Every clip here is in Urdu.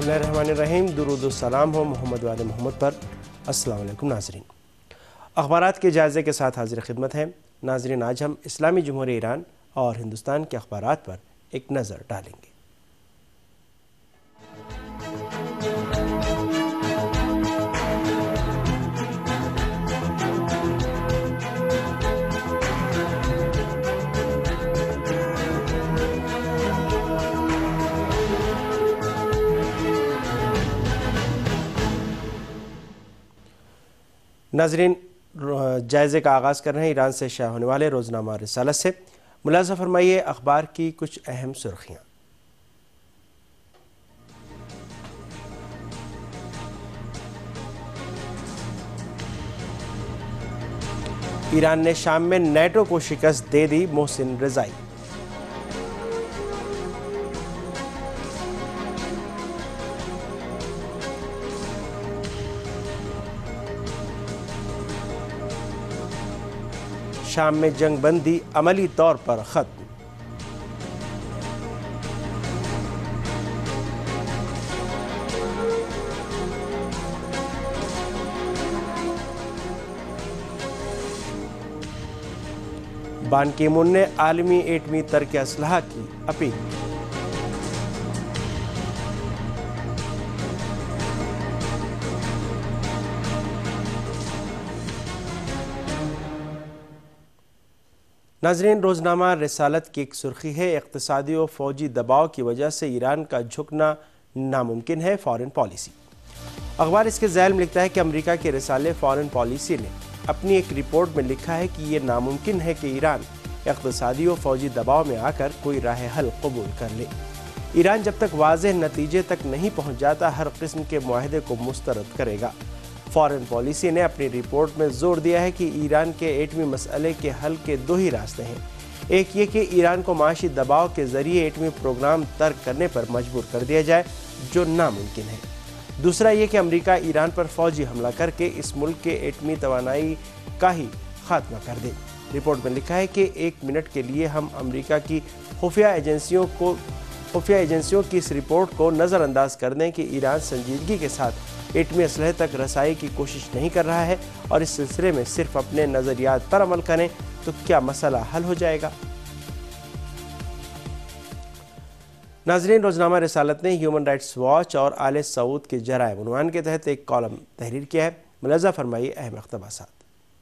بسم اللہ الرحمن الرحیم، درود و سلام ہو محمد وعلی محمد پر۔ السلام علیکم ناظرین، اخبارات کے جائزے کے ساتھ حاضر خدمت ہیں۔ ناظرین، آج ہم اسلامی جمہوریہ ایران اور ہندوستان کے اخبارات پر ایک نظر ڈالیں گے۔ ناظرین، جائزے کا آغاز کر رہے ہیں ایران سے شائع ہونے والے روزنامہ رسالت سے۔ ملاحظہ فرمائیے اخبار کی کچھ اہم سرخیاں۔ ایران نے شام میں نیٹو کو شکست دے دی، محسن رضائی۔ شام میں جنگ بندی عملی طور پر ختم۔ بان کی مون نے عالمی ایٹمی ترک اسلحہ کی اپیل۔ ناظرین، روزنامہ رسالت کی ایک سرخی ہے، اقتصادی و فوجی دباؤ کی وجہ سے ایران کا جھکنا ناممکن ہے، فارن پالیسی۔ اخبار اس کے ذیل میں لکھتا ہے کہ امریکہ کے رسالے فارن پالیسی نے اپنی ایک رپورٹ میں لکھا ہے کہ یہ ناممکن ہے کہ ایران اقتصادی و فوجی دباؤ میں آ کر کوئی راہ حل قبول کر لے۔ ایران جب تک واضح نتیجے تک نہیں پہنچ جاتا ہر قسم کے معاہدے کو مسترد کرے گا۔ فارن پالیسی نے اپنی رپورٹ میں زور دیا ہے کہ ایران کے ایٹمی مسئلے کے حل کے دو ہی راستے ہیں، ایک یہ کہ ایران کو معاشی دباؤ کے ذریعے ایٹمی پروگرام ترک کرنے پر مجبور کر دیا جائے، جو ناممکن ہے۔ دوسرا یہ کہ امریکہ ایران پر فوجی حملہ کر کے اس ملک کے ایٹمی توانائی کا ہی خاتمہ کر دے۔ رپورٹ میں لکھا ہے کہ 1 منٹ کے لیے ہم امریکہ کی خفیہ ایجنسیوں کی اس رپورٹ کو نظر انداز کر دیں کہ ایران سنجیدگی کے ساتھ ایٹمی اسلحے تک رسائی کی کوشش نہیں کر رہا ہے اور اس سلسلے میں صرف اپنے نظریات پر عمل کریں تو کیا مسئلہ حل ہو جائے گا؟ ناظرین، روزنامہ رسالت نے ہیومن رائٹس واچ اور آل سعود کے جرائم عنوان کے تحت ایک کالم تحریر کیا ہے۔ ملاحظہ فرمائیے اہم اقتباسات۔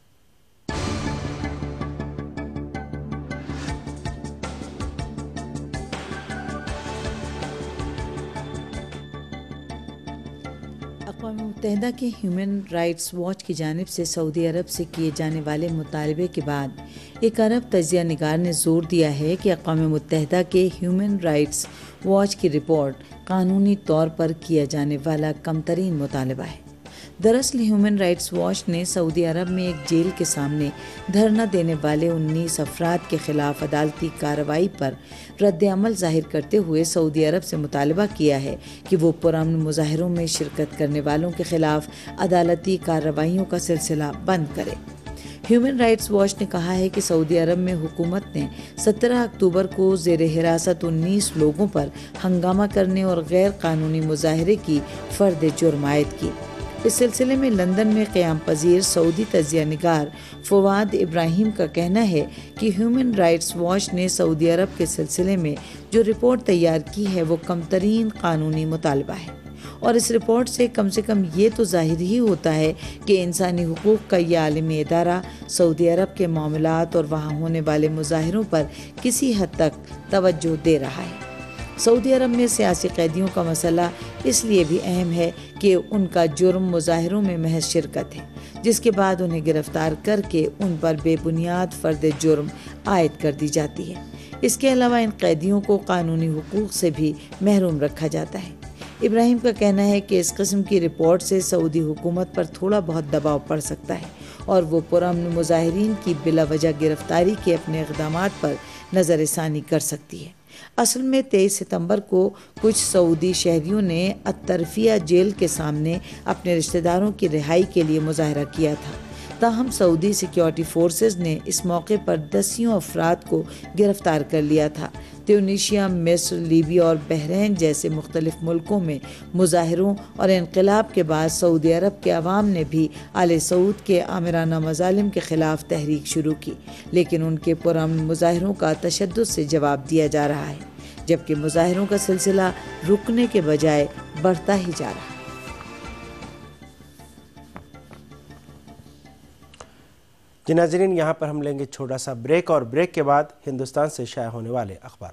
اقوام متحدہ کے ہیومن رائٹس واچ کی جانب سے سعودی عرب سے کیے جانے والے مطالبے کے بعد ایک عرب تجزیہ نگار نے زور دیا ہے کہ اقوام متحدہ کے ہیومن رائٹس واچ کی رپورٹ قانونی طور پر کیا جانے والا کم ترین مطالبہ ہے۔ دراصل ہیومن رائٹس واچ نے سعودی عرب میں ایک جیل کے سامنے دھرنا دینے والے 19 افراد کے خلاف عدالتی کارروائی پر رد عمل ظاہر کرتے ہوئے سعودی عرب سے مطالبہ کیا ہے کہ وہ پرامن مظاہروں میں شرکت کرنے والوں کے خلاف عدالتی کارروائیوں کا سلسلہ بند کرے۔ ہیومن رائٹس واچ نے کہا ہے کہ سعودی عرب میں حکومت نے 17 اکتوبر کو زیر حراست 19 لوگوں پر ہنگامہ کرنے اور غیر قانونی مظاہرے کی فرد جرم عائد کی۔ اس سلسلے میں لندن میں قیام پذیر سعودی تجزیہ نگار فواد ابراہیم کا کہنا ہے کہ ہیومن رائٹس واچ نے سعودی عرب کے سلسلے میں جو رپورٹ تیار کی ہے وہ کم ترین قانونی مطالبہ ہے، اور اس رپورٹ سے کم یہ تو ظاہر ہی ہوتا ہے کہ انسانی حقوق کا یہ عالمی ادارہ سعودی عرب کے معاملات اور وہاں ہونے والے مظاہروں پر کسی حد تک توجہ دے رہا ہے۔ سعودی عرب میں سیاسی قیدیوں کا مسئلہ اس لیے بھی اہم ہے کہ ان کا جرم مظاہروں میں محض شرکت ہے، جس کے بعد انہیں گرفتار کر کے ان پر بے بنیاد فرد جرم عائد کر دی جاتی ہے۔ اس کے علاوہ ان قیدیوں کو قانونی حقوق سے بھی محروم رکھا جاتا ہے۔ ابراہیم کا کہنا ہے کہ اس قسم کی رپورٹ سے سعودی حکومت پر تھوڑا بہت دباؤ پڑ سکتا ہے اور وہ پرامن مظاہرین کی بلا وجہ گرفتاری کے اپنے اقدامات پر نظر ثانی کر سکتی ہے۔ اصل میں 23 ستمبر کو کچھ سعودی شہریوں نے الطرفیہ جیل کے سامنے اپنے رشتہ داروں کی رہائی کے لیے مظاہرہ کیا تھا، تاہم سعودی سیکیورٹی فورسز نے اس موقع پر 10 افراد کو گرفتار کر لیا تھا ट्यूनीशिया, मिस्र, लीबिया और बहरीन जैसे मुख्तलिफ मुल्कों में मुजाहरों और इनकलाब के बाद सऊदी अरब के अवाम ने भी आले सऊद के आमिराना मजालिम के ख़िलाफ़ तहरीक शुरू की, लेकिन उनके पुरअमन मुजाहरों का तशद्दुद से जवाब दिया जा रहा है, जबकि मुजाहरों का सिलसिला रुकने के बजाय बढ़ता ही जा रहा है। जी नाज़रीन, यहाँ पर हम लेंगे छोटा सा ब्रेक और ब्रेक के बाद हिंदुस्तान से शाया होने वाले अखबार।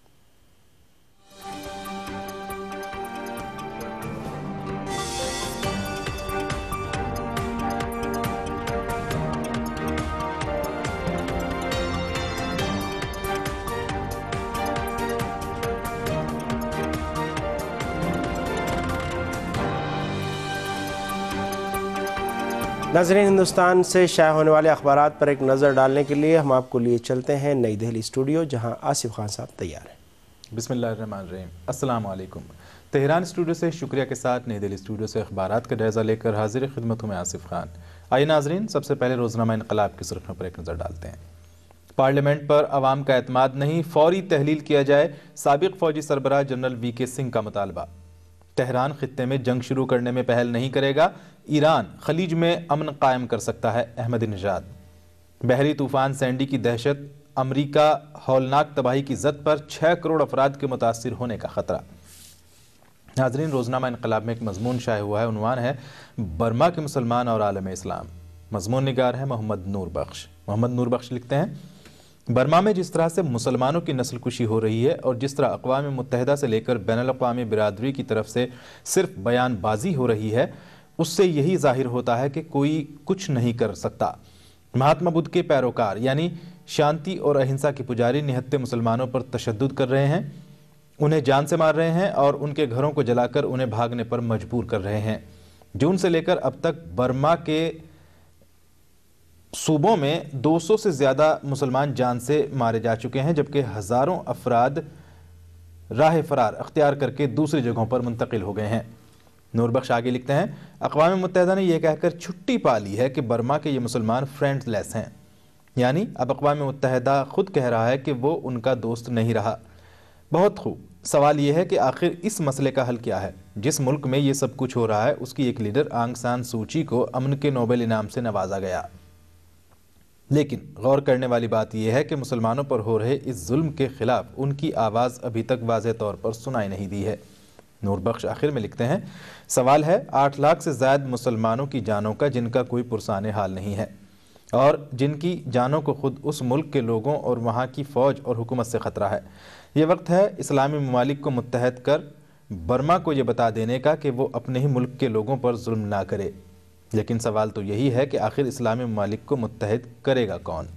नाज़रीन, हिंदुस्तान से शाया होने वाले अखबारात पर एक नज़र डालने के लिए हम आपको लिए चलते हैं नई दिल्ली स्टूडियो, जहां आसिफ खान साहब तैयार हैं। बिस्मिल्लाहिर्रहमानिर्रहीम। अस्सलाम वालेकुम। तेहरान स्टूडियो से शुक्रिया के साथ नई दिल्ली स्टूडियो से अखबारात का जायज़ा लेकर हाजिर खिदमत हूँ मैं आसिफ खान। आइए नाज़रीन, सबसे पहले रोज़नामा इनक़लाब की सुर्ख़ियों पर एक नज़र डालते हैं। पार्लियामेंट पर अवाम का एतमाद नहीं, फौरी तहलील किया जाए, साबिक़ फ़ौजी सरबराह जनरल वीके सिंह का मुतालबा। तेहरान खित्ते में जंग शुरू करने में पहल नहीं करेगा, ईरान खलीज में अमन कायम कर सकता है, अहमदीनेजाद। बहरी तूफान सैंडी की दहशत, अमरीका हौलनाक तबाही की जद पर 6 करोड़ अफराद के मुतासिर होने का खतरा। नाज़रीन, रोज़नामा इनक़लाब में एक मज़मून शाया हुआ है, उन्वान है बर्मा के मुसलमान और आलम इस्लाम। मज़मून निगार है मोहम्मद नूर बख्श। मोहम्मद नूर बख्श लिखते हैं, बर्मा में जिस तरह से मुसलमानों की नस्ल कुशी हो रही है और जिस तरह अक़वाम मुत्तहिदा से लेकर बैनुल-अक़वामी बिरादरी की तरफ से सिर्फ बयानबाजी हो रही है, उससे यही जाहिर होता है कि कोई कुछ नहीं कर सकता। महात्मा बुद्ध के पैरोकार यानी शांति और अहिंसा के पुजारी निहत्ते मुसलमानों पर तशद्दुद कर रहे हैं, उन्हें जान से मार रहे हैं और उनके घरों को जलाकर उन्हें भागने पर मजबूर कर रहे हैं। जून से लेकर अब तक बर्मा के सूबों में 200 से ज़्यादा मुसलमान जान से मारे जा चुके हैं, जबकि हज़ारों अफराद राह फरार अख्तियार करके दूसरी जगहों पर मुंतकिल हो गए हैं। नूर बख्श आगे लिखते हैं, अक़वाम मुत्तहिदा ने यह कहकर छुट्टी पा ली है कि बर्मा के ये मुसलमान फ्रेंडलेस हैं, यानी अब अक़वाम मुत्तहिदा खुद कह रहा है कि वो उनका दोस्त नहीं रहा। बहुत खूब, सवाल यह है कि आखिर इस मसले का हल क्या है। जिस मुल्क में ये सब कुछ हो रहा है, उसकी एक लीडर आंग सान सूची को अमन के नोबेल इनाम से नवाजा गया। लेकिन गौर करने वाली बात यह है कि मुसलमानों पर हो रहे इस जुल्म के खिलाफ उनकी आवाज़ अभी तक वाज़ेह तौर पर सुनाई नहीं दी है। नूर बख्श आखिर में लिखते हैं, सवाल है 8 लाख से ज़्यादा मुसलमानों की जानों का, जिनका कोई पुरसाने हाल नहीं है और जिनकी जानों को खुद उस मुल्क के लोगों और वहाँ की फ़ौज और हुकूमत से ख़तरा है। ये वक्त है इस्लामी ममालिक को मुत्तहद कर बर्मा को ये बता देने का कि वो अपने ही मुल्क के लोगों पर जुल्म ना करे। लेकिन सवाल तो यही है कि आखिर इस्लामी ममालिक को मुत्तहद करेगा कौन।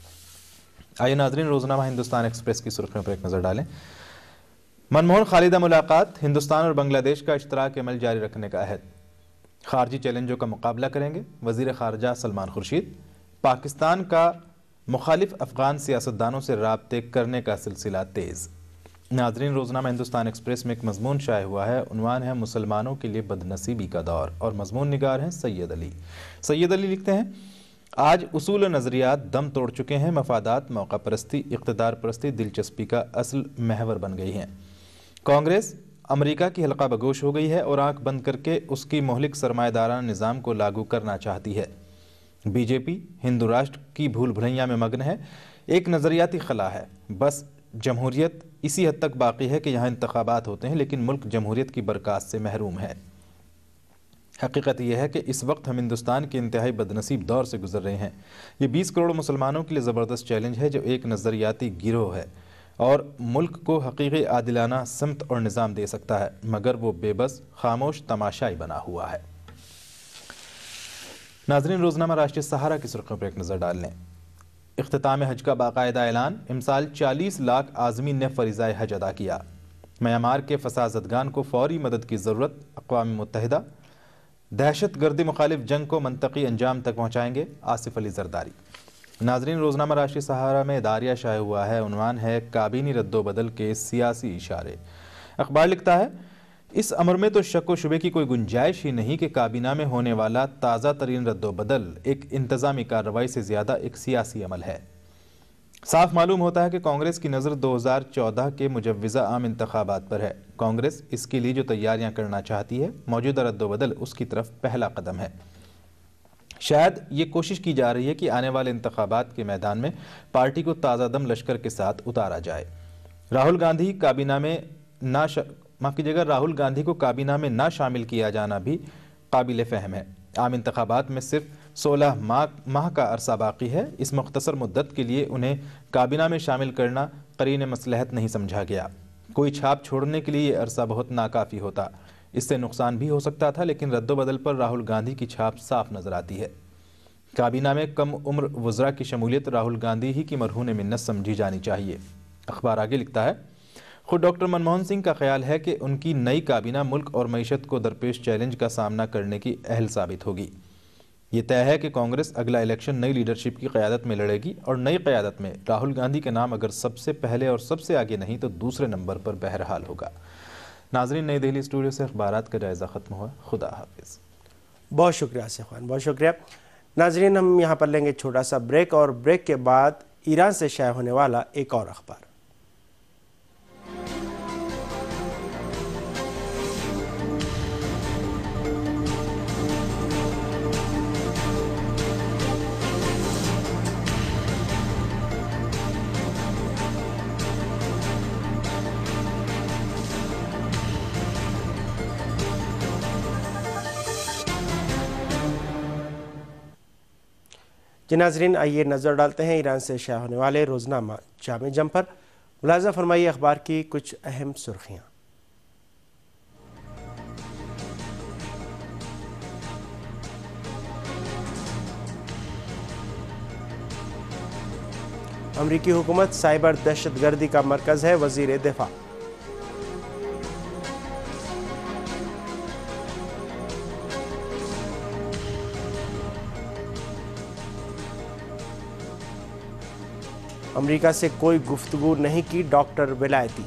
आइए नाज़रीन, रोज़नामा हिंदुस्तान एक्सप्रेस की सुर्खियों पर एक नज़र डालें। मनमोहन खालिदा मुलाकात, हिंदुस्तान और बांग्लादेश का इश्तराक अमल जारी रखने का अहद। खारजी चैलेंजों का मुकाबला करेंगे वज़ीर ख़ारजा सलमान खुर्शीद। पाकिस्तान का मुखालिफ अफ़गान सियासतदानों से राब्ते करने का सिलसिला तेज़। नाज़रीन, रोज़नामा हिंदुस्तान एक्सप्रेस में एक मज़मून शाया हुआ है, उन्वान है मुसलमानों के लिए बदनसीबी का दौर और मज़मून निगार हैं सैयद अली। सैयद अली लिखते हैं, आज उसूल नज़रियात दम तोड़ चुके हैं, मफादात, मौका परस्ती, इक़्तिदार परस्ती दिलचस्पी का असल महवर बन गई हैं। कांग्रेस अमेरिका की हल्का बगोश हो गई है और आंख बंद करके उसकी मोहलिक सरमाएदाराना निज़ाम को लागू करना चाहती है। बीजेपी हिंदू राष्ट्र की भूल भुलैया में मग्न है। एक नज़रियाती खला है, बस जमहूरियत इसी हद तक बाकी है कि यहाँ इंतखाबात होते हैं, लेकिन मुल्क जमहूरियत की बरकत से महरूम है। हकीकत यह है कि इस वक्त हम हिंदुस्तान के इंतहाई बदनसीब दौर से गुजर रहे हैं। ये 20 करोड़ मुसलमानों के लिए ज़बरदस्त चैलेंज है, जो एक नज़रियाती गिरोह है और मुल्क को हकीकी आदिलाना समत और निज़ाम दे सकता है, मगर वो बेबस खामोश तमाशाई बना हुआ है। नाज़रीन, रोज़नामा राष्ट्रीय सहारा की सुर्खियों पर एक नज़र डाल लें। इख्तिताम हज का बाकायदा ऐलान, इमसाल 40 लाख आज़मीन ने फ़रीज़ाए हज अदा किया। म्यांमार के फसादज़दगान को फ़ौरी मदद की ज़रूरत, अक़वाम मुत्तहिदा। दहशत गर्दी मुखालिफ जंग को मंतकी अंजाम तक पहुँचाएंगे, आसिफ अली ज़रदारी। नाज़रीन, रोज़नामा राष्ट्रीय सहारा में दारिया शाया हुआ है, उन्वान है काबीनी रद्दोबदल के सियासी इशारे। अखबार लिखता है, इस अमर में तो शक व शुबे की कोई गुंजाइश ही नहीं कि काबीना में होने वाला ताज़ा तरीन रद्दोबदल एक इंतज़ामी कार्रवाई से ज़्यादा एक सियासी अमल है। صاف معلوم ہوتا ہے کہ کانگریس کی نظر 2014 کے مجوزہ عام انتخابات پر ہے۔ کانگریس اس کے لیے جو تیاریاں کرنا چاہتی ہے، موجودہ رد و بدل اس کی طرف پہلا قدم ہے۔ شاید یہ کوشش کی جا رہی ہے کہ آنے والے انتخابات کے میدان میں پارٹی کو تازہ دم لشکر کے ساتھ اتارا جائے۔ راہل گاندھی کو کابینہ میں نہ شامل کیا جانا بھی قابل فہم ہے۔ عام انتخابات میں صرف 16 ماہ کا عرصہ باقی ہے۔ اس مختصر مدت کے لیے انہیں کابینہ میں شامل کرنا قرین مصلحت نہیں سمجھا گیا۔ کوئی چھاپ چھوڑنے کے لیے یہ عرصہ بہت ناکافی ہوتا، اس سے نقصان بھی ہو سکتا تھا، لیکن رد و بدل پر راہل گاندھی کی چھاپ صاف نظر آتی ہے۔ کابینہ میں کم عمر وزراء کی شمولیت راہل گاندھی ہی کی مرہون منت سمجھی جانی چاہیے۔ اخبار آگے لکھتا ہے، خود ڈاکٹر منموہن سنگھ کا خیال ہے کہ ان کی نئی کابینہ ملک اور معیشت کو درپیش چیلنج کا سامنا کرنے کی اہل ثابت ہوگی۔ یہ طے ہے کہ کانگریس اگلا الیکشن نئی لیڈرشپ کی قیادت میں لڑے گی، اور نئی قیادت میں راہل گاندھی کا نام اگر سب سے پہلے اور سب سے آگے نہیں تو دوسرے نمبر پر بہرحال ہوگا۔ ناظرین، نئی دہلی اسٹوڈیو سے اخبارات کا جائزہ ختم ہوا۔ خدا حافظ۔ بہت شکریہ آصف خان، بہت شکریہ۔ ناظرین، ہم یہاں پر لیں گے چھوٹا سا بریک، اور بریک کے بعد ایران سے شائع ہونے والا ایک اور اخبار۔ ناظرین، آئیے نظر ڈالتے ہیں ایران سے شائع ہونے والے روزنامہ جامع جم پر۔ ملاحظہ فرمائیے اخبار کی کچھ اہم سرخیاں۔ امریکی حکومت سائبر دہشت گردی کا مرکز ہے، وزیر دفاع۔ امریکہ سے کوئی گفتگو نہیں کی ڈاکٹر ولایتی۔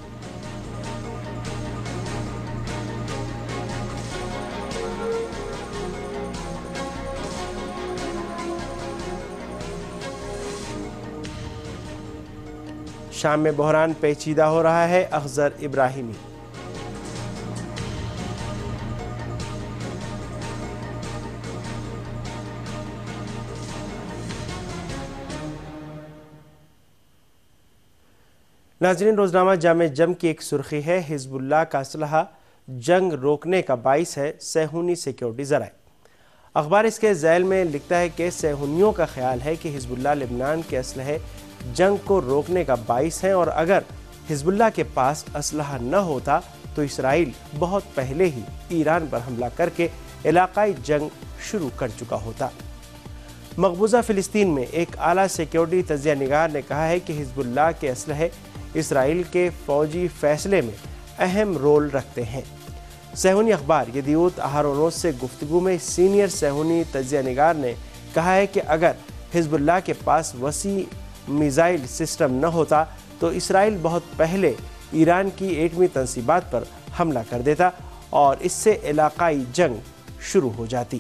شام میں بحران پیچیدہ ہو رہا ہے، اخضر ابراہیمی۔ ناظرین، روزنامہ جامع جم کی ایک سرخی ہے، حزب اللہ کا اسلحہ جنگ روکنے کا باعث ہے، صہیونی سیکیورٹی ذرائع۔ اخبار اس کے ذیل میں لکھتا ہے کہ صہیونیوں کا خیال ہے کہ حزب اللہ لبنان کے اسلحے جنگ کو روکنے کا باعث ہیں، اور اگر حزب اللہ کے پاس اسلحہ نہ ہوتا تو اسرائیل بہت پہلے ہی ایران پر حملہ کر کے علاقائی جنگ شروع کر چکا ہوتا۔ مقبوضہ فلسطین میں ایک اعلیٰ سیکیورٹی تجزیہ نگار نے کہا ہے کہ حزب اللہ کے اسلحے اسرائیل کے فوجی فیصلے میں اہم رول رکھتے ہیں۔ صہیونی اخبار یدیوت اہرونوت سے گفتگو میں سینئر صہیونی تجزیہ نگار نے کہا ہے کہ اگر حزب اللہ کے پاس وسیع میزائل سسٹم نہ ہوتا تو اسرائیل بہت پہلے ایران کی ایٹمی تنصیبات پر حملہ کر دیتا اور اس سے علاقائی جنگ شروع ہو جاتی۔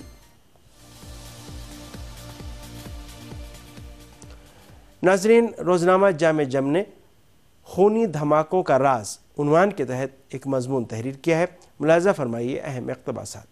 ناظرین، روزنامہ جامع جم نے خونی دھماکوں کا راز عنوان کے تحت ایک مضمون تحریر کیا ہے۔ ملاحظہ فرمائیے اہم اقتباسات۔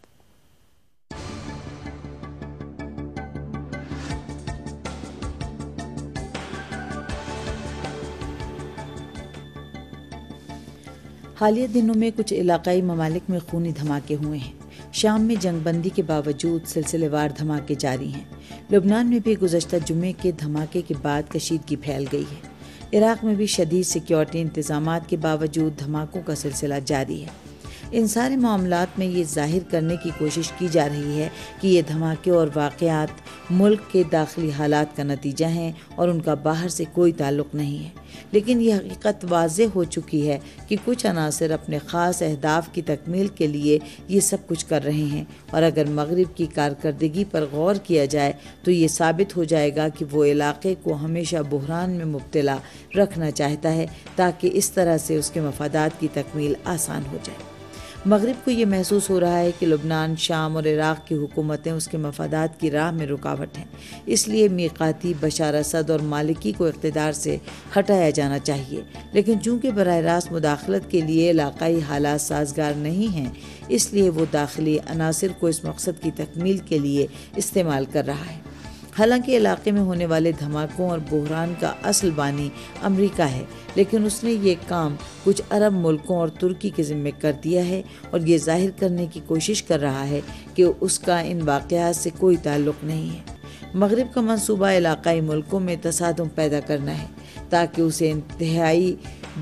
حالیہ دنوں میں کچھ علاقائی ممالک میں خونی دھماکے ہوئے ہیں۔ شام میں جنگ بندی کے باوجود سلسلے وار دھماکے جاری ہیں۔ لبنان میں بھی گزشتہ جمعے کے دھماکے کے بعد کشیدگی پھیل گئی ہے۔ عراق میں بھی شدید سیکیورٹی انتظامات کے باوجود دھماکوں کا سلسلہ جاری ہے۔ ان سارے معاملات میں یہ ظاہر کرنے کی کوشش کی جا رہی ہے کہ یہ دھماکے اور واقعات ملک کے داخلی حالات کا نتیجہ ہیں اور ان کا باہر سے کوئی تعلق نہیں ہے، لیکن یہ حقیقت واضح ہو چکی ہے کہ کچھ عناصر اپنے خاص اہداف کی تکمیل کے لیے یہ سب کچھ کر رہے ہیں، اور اگر مغرب کی کارکردگی پر غور کیا جائے تو یہ ثابت ہو جائے گا کہ وہ علاقے کو ہمیشہ بحران میں مبتلا رکھنا چاہتا ہے تاکہ اس طرح سے اس کے مفادات کی تکمیل آسان ہو جائے۔ مغرب کو یہ محسوس ہو رہا ہے کہ لبنان، شام اور عراق کی حکومتیں اس کے مفادات کی راہ میں رکاوٹ ہیں، اس لیے میقاتی بشار اسد اور مالکی کو اقتدار سے ہٹایا جانا چاہیے، لیکن چونکہ براہ راست مداخلت کے لیے علاقائی حالات سازگار نہیں ہیں، اس لیے وہ داخلی عناصر کو اس مقصد کی تکمیل کے لیے استعمال کر رہا ہے۔ حالانکہ علاقے میں ہونے والے دھماکوں اور بحران کا اصل بانی امریکہ ہے، لیکن اس نے یہ کام کچھ عرب ملکوں اور ترکی کے ذمہ کر دیا ہے اور یہ ظاہر کرنے کی کوشش کر رہا ہے کہ اس کا ان واقعات سے کوئی تعلق نہیں ہے۔ مغرب کا منصوبہ علاقائی ملکوں میں تصادم پیدا کرنا ہے تاکہ اسے انتہائی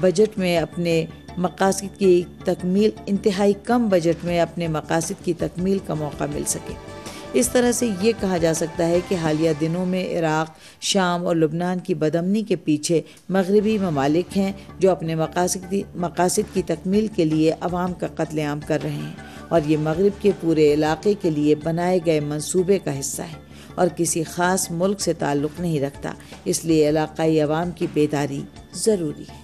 کم بجٹ میں اپنے مقاصد کی تکمیل کا موقع مل سکے۔ اس طرح سے یہ کہا جا سکتا ہے کہ حالیہ دنوں میں عراق، شام اور لبنان کی بدامنی کے پیچھے مغربی ممالک ہیں جو اپنے مقاصد کی تکمیل کے لیے عوام کا قتل عام کر رہے ہیں، اور یہ مغرب کے پورے علاقے کے لیے بنائے گئے منصوبے کا حصہ ہے اور کسی خاص ملک سے تعلق نہیں رکھتا، اس لیے علاقائی عوام کی بیداری ضروری ہے۔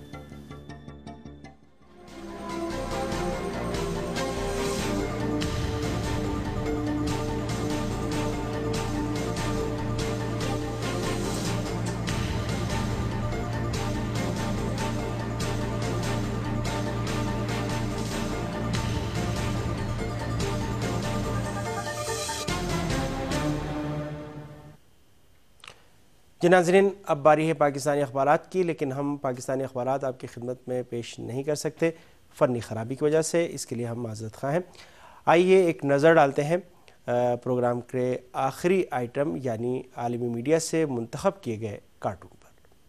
جی ناظرین، اب باری ہے پاکستانی اخبارات کی، لیکن ہم پاکستانی اخبارات آپ کی خدمت میں پیش نہیں کر سکتے فنی خرابی کی وجہ سے، اس کے لیے ہم معذرت خواہ ہیں۔ آئیے ایک نظر ڈالتے ہیں پروگرام کے آخری آئٹم یعنی عالمی میڈیا سے منتخب کیے گئے کارٹون پر۔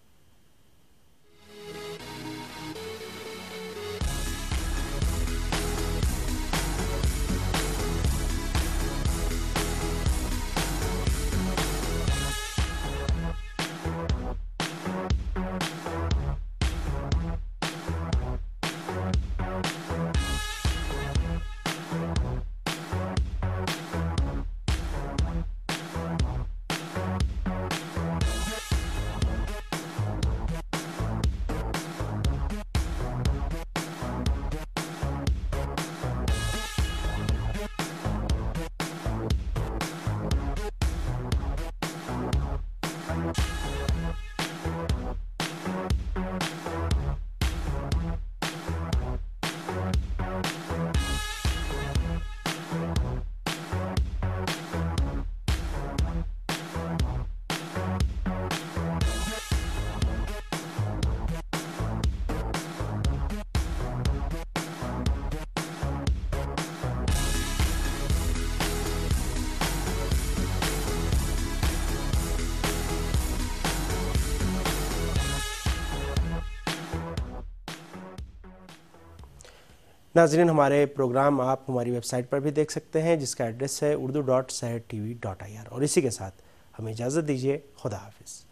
ناظرین، ہمارے پروگرام آپ ہماری ویب سائٹ پر بھی دیکھ سکتے ہیں جس کا ایڈریس ہے urdu.sehertv.ir، اور اسی کے ساتھ ہمیں اجازت دیجیے۔ خدا حافظ۔